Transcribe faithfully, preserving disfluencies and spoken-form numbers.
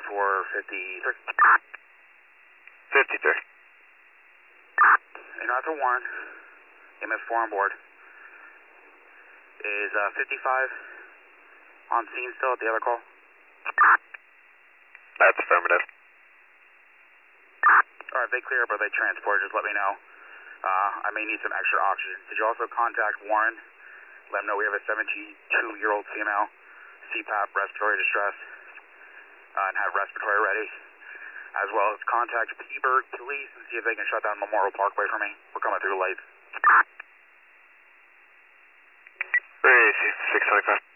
for fifty-three. fifty-three. And after Warren, M S four on board. Is uh, fifty-five on scene still at the other call? That's affirmative. Alright, if they clear up or they transport, just let me know. Uh, I may need some extra oxygen. Did you also contact Warren? Let him know we have a seventy-two-year-old female, C PAP, respiratory distress, uh, and have respiratory ready. As well as contact P-Burg Police and see if they can shut down Memorial Parkway for me. We're coming through lights. Where is he? six twenty-five.